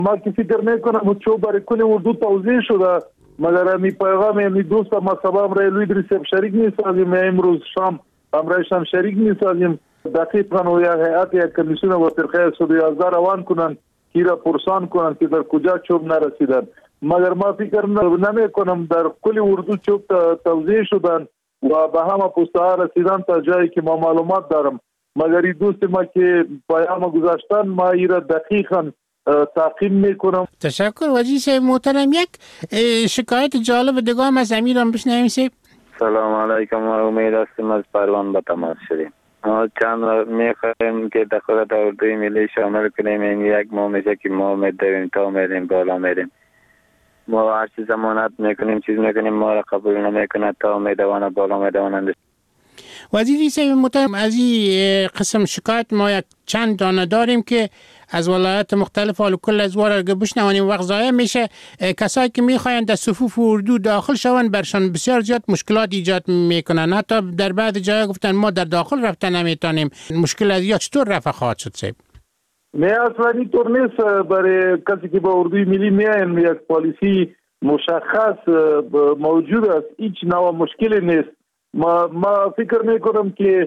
ما که فکر میکنم چون برای کل اردو توضیح شده، مگر امی پیغام امی دوست ما سبا رای لوی دریسیب شریک میسازیم، امروز شام امرایش هم شریک میسازیم. دقیقاً و یا هیئت یا کمیسیون و فرقه 111 روان کنن که را پرسان کنن که در کجا چوب نرسیدن. مگر ما فکر نمی کنم در کل اردو چوب توضیح شدن و به همه پسته ها رسیدن تا جایی که ما معلومات دارم. مگر این دوست ما که پیام گذاشتن ما ایرا دقیقاً تعقیب میکنم. تشکر وزیر صاحب محترم. یک شکایت جالب دیگه هم از امیرم بشنویم صاحب. سلام علیکم، امید هستیم از پروان به تماس شدیم. ما چند میخوایم که دخالت اردوی ملی شامل کنیم. این یک ماه میشه که ما میدویم تا میریم بالا میریم. ما هر چیز ضمانت میکنیم چیز میکنیم ما را قبول نمیکنه تا میدوانه بالا میدوانند. وزیر صاحب محترم از این قسم شکایت ما یک چند دانه داریم که از ولایات مختلف حال کل از وارد بشنوانیم. وقت ضایع میشه. کسایی که میخواین در صفوف اردو داخل شون برشان بسیار زیاد مشکلات ایجاد میکنن. حتی در بعض جاها گفتن ما در داخل رفتن نمیتونیم. مشکل از یا چطور رفع خواهد شد صاحب؟ نه اصلا اینطور نیست. برای کسی که با اردوی ملی میاین یک پالیسی مشخص موجود است، هیچ نوع مشکلی نیست. ما فکر میکنم که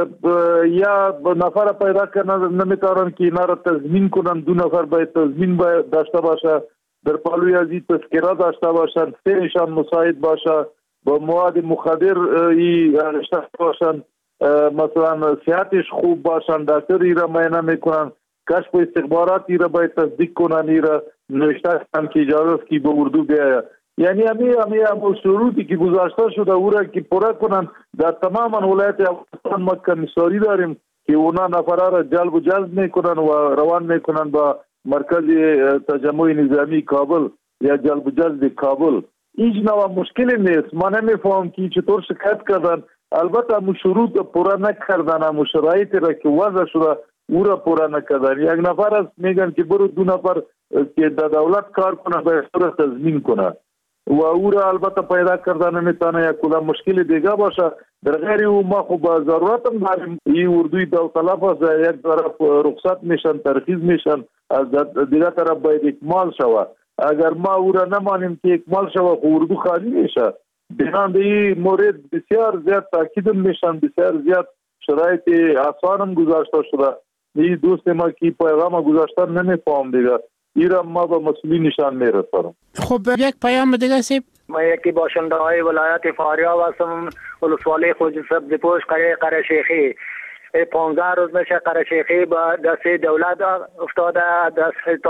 یا نفر پیدا کنن نمیتونن که اینا را تضمین کنن. 2 نفر باید تضمین داشته باشه، در پالوی از این تذکره داشته باشن، 3 نشان مساعد باشه، با مواد مخدر رشته باشن، مثلا صحتش خوب باشن، دکتر ایرا معاینه میکنن، کشف استخباراتی را باید تصدیق کنن، ایرا نوشته هم که اجازه است که به اردو بیاید. یعنی همه شروطی که گذاشته شده او را که پورا کنن. در تمام ولایت افغانستان ما کمیساری داریم که اونا نفرها را جلب و جذب میکنن و روان میکنن با مرکز تجمع نظامی کابل یا جلب و جذب کابل. هیچ نوع مشکلی نیست. ما نمیفهم که چطور شکایت کردن. البته همون شروط پورا نکردن، همون شرایطی را که وضع شده او را پورا نکردن. یک نفر است میگن که برو 2 نفر که در دولت کار کنه باید تضمین کنه و او را البته پیدا کردن نمیتونه یک کلا مشکل دیگه باشه. در غیر او ما خب ضرورت هم داریم. این اردوی داوطلب است، یک طرف رخصت میشن، ترخیص میشن، از دیگه طرف باید اکمال شود. اگر ما او را نمانیم که اکمال شود خب اردو خالی میشه. بنابراین این مورد بسیار زیاد تاکید میشن، بسیار زیاد شرایط آسان هم گذاشته شده. این دوست ما که پیغام گذاشتن نمیفهم دیگه. ایران ما به مسئولین نشان میرسانم. خب یک پیام دیگه صاحب. ما یکی باشنده های ولایت فاریاب هستم، ولسوالی خوج سبزپوش قره شیخی. 15 روز میشه قره شیخی با دست دولت افتاده، دست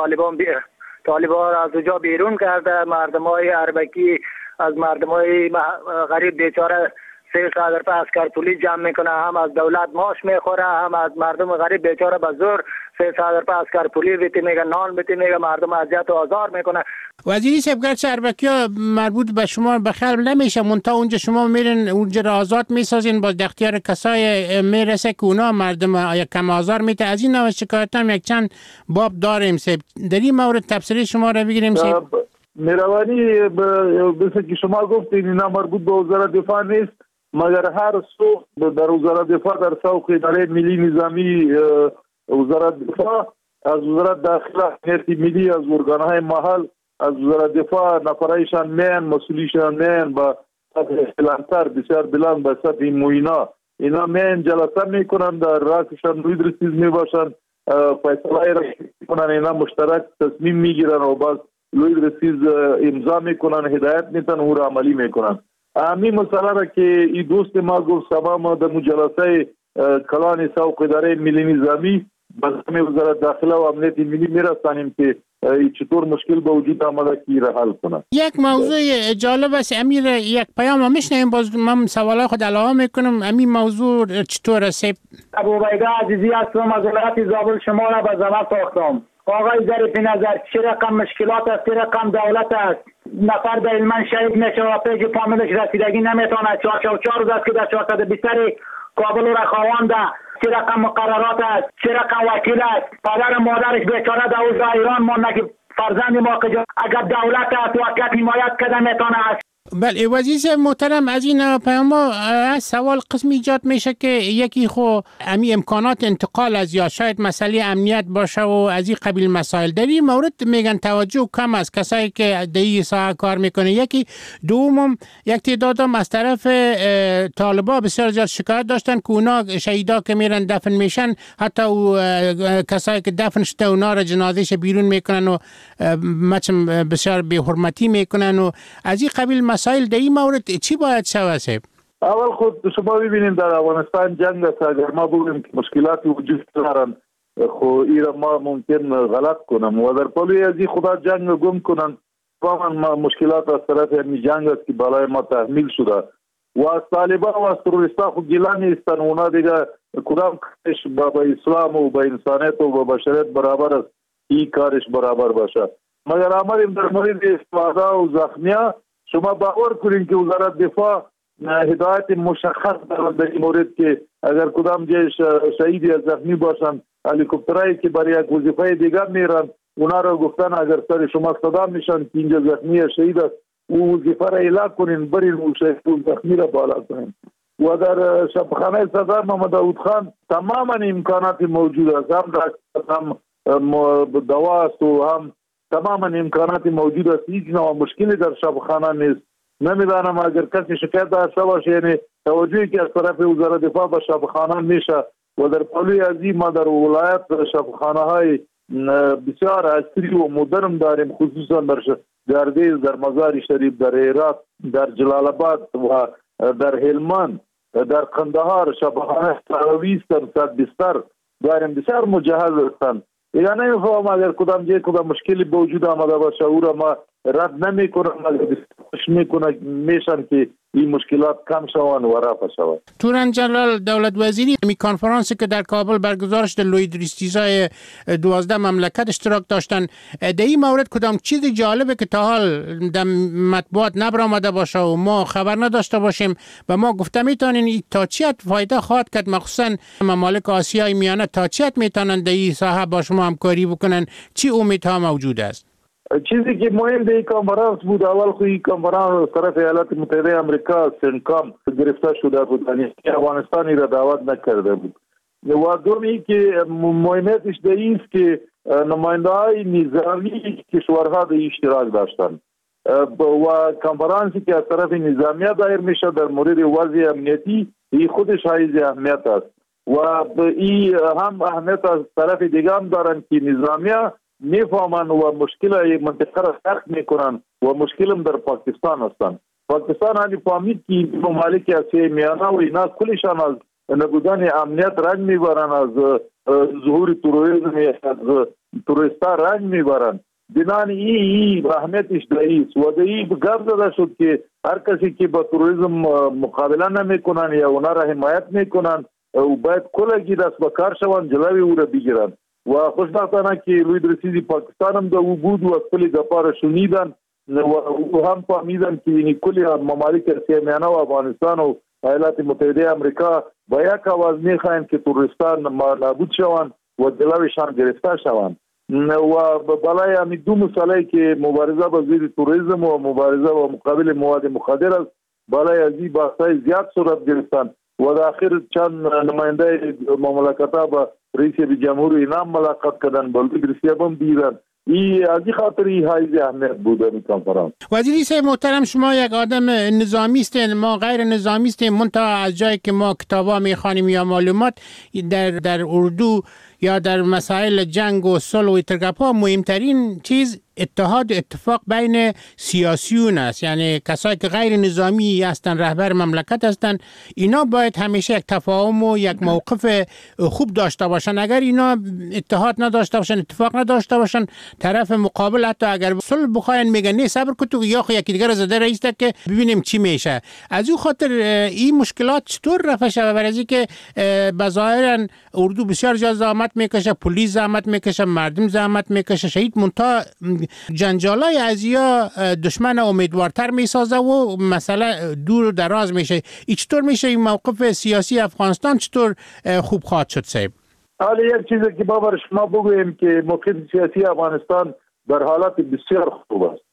طالبان از اونجا بیرون کرده. مردم های اربکی از مردم های غریب بیچاره 300 روپیه اسکر پولی جمع میکنه، هم از دولت ماش میخوره، هم از مردم غریب بیچاره به زور 300 روپیه اسکر پولی بیتی میگه، نان بیتی میگه، مردم اذیت و آزار میکنه. وزیری صاحب گرچه اربکی‌ها مربوط به شما به خلق نمیشه، منتها اونجا شما میرین اونجا را آزاد میسازین، با اختیار کسای میرسه که اونا مردم کم آزار میته. از این نوع شکایت هم یک چند باب داریم صاحب. در این مورد تفسیر شما را بگیریم صاحب. مهربانی مثل که شما گفتین اینا مربوط به وزارت دفاع نیست، مگر هر سوخت در وزارت دفاع در سوق اداره ملی نظامی وزارت دفاع، از وزارت داخله امنیت ملی، از ارگانهای محل، از وزارت دفاع نفرایشان مین مسئولیشان مین با بلندتر بسیار بلند به سطح موینا اینا مین جلسه میکنن، در راسشان روی درستیز میباشن، فیصله را میکنن، اینا مشترک تصمیم میگیرن و باز روی درستیز امضا میکنن، هدایت میتن و را عملی میکنن. همین مسئله را که این دوست ما گفت سبا ما در جلسه کلان سوق اداره ملی نظامی به وزارت داخله و امنیت ملی میرسانیم که چطور مشکل به وجود آمده که را حل کنه. یک موضوع جالب است امیر، یک پیام میشنیم، باز من سوالای خود علاوه میکنم. امین موضوع چطور است؟ ابوعبیده عزیزی هستم از ولایت زابل. شما را به زبان ساختم. آقای ظریف نظر چه رقم مشکلات است، چه رقم دولت است. نفر در علمان شهید میشه و پیج فامیلش رسیدگی نمیتونه. 4 روز است که در 420 کابل را خوانده. چه رقم مقررات است، چه رقم وکیل است. پدر مادرش بیچاره در اوضاع ایران مونده که فرزند ما اگر دولت است واقعیت حمایت کده میتونه است. بله وزیر محترم، از این پیام سوال قسمی ایجاد میشه که یکی خو امی امکانات انتقال از یا شاید مسئله امنیت باشه و از این قبیل مسائل در این مورد میگن توجه کم از کسایی که در این ساحه کار میکنه. یکی دوم یک تعدادم از طرف طالبا بسیار زیاد شکایت داشتن که اونا شهیدا که میرن دفن میشن حتی کسایی که دفن شده اونا را جنازهش بیرون میکنن و بسیار بی حرمتی میکنن و از این قبیل مسائل در این مورد چی باید شود؟ اول خود شما ببینید در افغانستان جنگ است. اگر ما بگوییم که مشکلاتی وجود دارن خو ایرا ما ممکن غلط کنم و در پلوی از این خدا جنگ گم کنن. واقعا مشکلات از طرف همین جنگ است که بالای ما تحمیل شده و از طالبان و از تروریستا خود گیلا نیستن. اونا دیگه کدام کارش با اسلام و با انسانیت و با بشریت برابر است، این کارش برابر باشه. مگر آمدیم در مورد استفاده و زخمیا، شما باور کنید که وزارت دفاع هدایت مشخص دارد در این مورد که اگر کدام جای شهید یا زخمی باشند هلیکوپترایی که برای یک وظیفه دیگر میرن اونا را گفتن اگر سر شما صدا میشن که اینجا زخمی یا شهید است او وظیفه را اعلام کنین، برین او شهید و زخمی را بالا کنین. و در شبخانه صدر محمد داود خان تماما امکانات موجود است، هم دوا است و هم تماما امکانات موجود است. هیچ نوع مشکلی در شبخانه نیست. نمیدانم اگر کسی شکایت داشته باشه، یعنی توجهی که از طرف وزارت دفاع به شبخانه میشه و در پلوی از این ما در ولایت شبخانه های بسیار عصری و مدرن داریم، خصوصا در گردیز، در مزار شریف، در هرات، در جلال آباد و در هلمند، در قندهار شبخانه 20 صد بستر داریم، بسیار مجهز هستند. یعنی نمیفهم اگر کدام جای کدام مشکلی به وجود آمده باشه او را ما رد نمیکنم، میشن که این مشکلات کم شوند و رفع شوند. توران جلال دولت وزیری می کنفرانسی که در کابل برگزار شده لوید ریستیزای 12 مملکت اشتراک داشتن، در این مورد کدام چیز جالبه که تا حال در مطبوعات نبرآمده باشه و ما خبر نداشته باشیم و ما گفته میتونین تا چی فایده خواهد کرد، مخصوصا ممالک آسیای میانه تا چی میتونن در این ساحه با شما همکاری بکنن، چی امیدها موجود است؟ چیزی که مهم در این کنفرانس بود، اول خو این کنفرانس طرف ایالات متحده آمریکا سنکام گرفته شده بود، یعنی افغانستانی را دعوت نکرده بود. و دومی که مهمیتش در این است که نماینده های نظامی کشورها در اشتراک داشتند و کنفرانسی که از طرف نظامیه دایر میشه در مورد وضع امنیتی این خودش حائز اهمیت است و این هم اهمیت از طرف دیگه هم دارن که نظامیه میفهمن و مشکل منطقه را درک میکنن و مشکلم در پاکستان هستند. پاکستان هنی فهمید که ممالک آسیای میانه و اینا کلشان از نبودن امنیت رنج میبرن، از ظهور تروریسم، از تروریستا رنج میبرن. بنان این اهمیتش داییست و دایی گرد زده شد که هر کسی که با تروریسم مقابله نمیکنن یا اونا را حمایت میکنن و باید کلگی دست به کار شوند جلوی او را بگیرن. و خوشبختانه که لوید رسیدی پاکستان هم دا بود و از کلی گپا را شنیدن و هم فهمیدن که این کلی ممالک آسیای میانه و افغانستان و ایالات متحده آمریکا با یک آواز میخواهند که تروریستان نابود شوند و جلویشان گرفته شوند. و بالای همین دو مسئله که مبارزه با ضد تروریسم و مبارزه با مقابل مواد مخدر است، بالای از این بحث‌های زیاد صورت گرفتن و در آخر چند نماینده مملکت‌ها با رئیس جمهور اینا ملاقات کردن، بلکه رسیدن هم دیدن. این از این خاطر این حائز اهمیت بود این کنفرانس. وزیر صاحب محترم، شما یک آدم نظامی هستین، ما غیر نظامی هستیم، منتها از جایی که ما کتابا میخوانیم یا معلومات در اردو یا در مسائل جنگ و صلح و اتفاقا مهمترین چیز اتحاد و اتفاق بین سیاسیون است، یعنی کسایی که غیر نظامی هستن، رهبر مملکت هستن، اینا باید همیشه یک تفاهم و یک موقف خوب داشته باشن. اگر اینا اتحاد نداشته باشن، اتفاق نداشته باشن، طرف مقابل حتی اگر صلح بخواین میگن نه صبر کن تو یا یکی دیگر زده رئیس که ببینیم چی میشه. از اون خاطر این مشکلات چطور رفع شود؟ برای اینکه بظاهرا اردو بسیار زحمت میکشه، پلیس زحمت میکشه، مردم زحمت میکشه، شهید منتها جنجالای ازیا دشمن امیدوارتر میسازه و مسئله دور و دراز میشه. این چطور میشه این موقف سیاسی افغانستان چطور خوب خواهد شد صاحب؟ حالا یک چیزی که باور شما بگویم که موقف سیاسی افغانستان در حالت بسیار خوب است.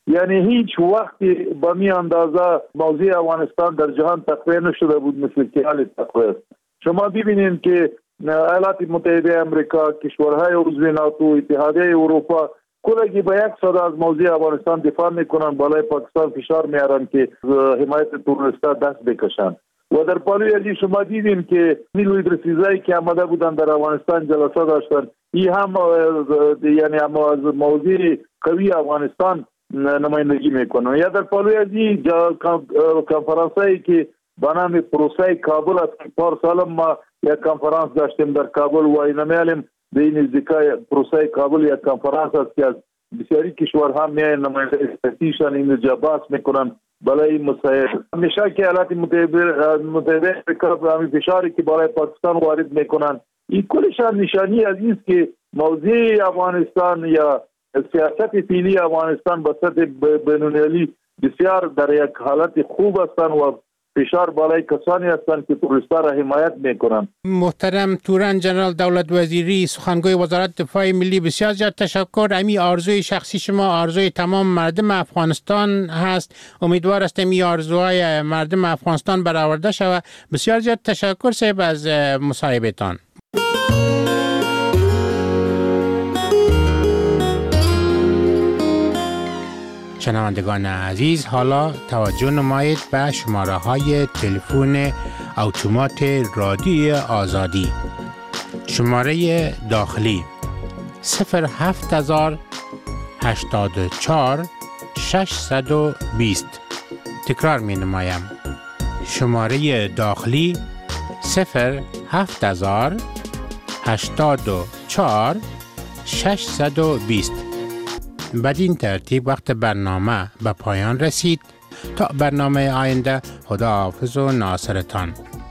یعنی هیچ وقتی به می اندازه موضوع افغانستان در جهان تقویه نشده بود مثل که حال تقویه است. شما ببینید که ایالات متحده امریکا، کشورهای عضو ناتو، اتحادیه اروپا کلگی به یک صدا از موضوع افغانستان دفاع میکنن، بالای پاکستان فشار میارن که حمایت تروریستا دست بکشن. و در پالوی ازی شما دیدین که نیلو ادریسیزایی که آمده بودن در افغانستان جلسه داشتن، این هم یعنی از موضوع قوی افغانستان نمایندگی میکنن. یا در پالوی ازی کنفرانسایی که به نام پروسه کابل است، پارسال ما یک کنفرانس داشتیم در کابل و اینمیالیم به این نزدیکای پروسه کابل یک کنفرانس است که از بسیاری کشورها میان نماینده استاتیشن اینجا بحث میکنن بالای مسائل. همیشه که ایالات متحده امریکا به همین فشاری که بالای پاکستان وارد میکنن، این کلشان نشانی از این که موضوع افغانستان یا سیاست فعلی افغانستان به سطح بین‌المللی بسیار در یک حالت خوب هستند و فشار بالای کسانی هستند که تروریستا را حمایت میکنند. محترم تورن جنرال دولت وزیری، سخنگوی وزارت دفاع ملی، بسیار زیاد تشکر. امی آرزوی شخصی شما آرزوی تمام مردم افغانستان هست. امیدوار هستم این آرزوهای مردم افغانستان برآورده شود. بسیار زیاد تشکر صاحب از مصاحبهتان. شنوندگان عزیز، حالا توجه نمایید به شماره های تلفن اتومات رادیوی آزادی. شماره داخلی 07084 620. تکرار می نمایم. شماره داخلی 07084 620. بدین ترتیب وقت برنامه به پایان رسید. تا برنامه آینده، خداحافظ و ناصرتان.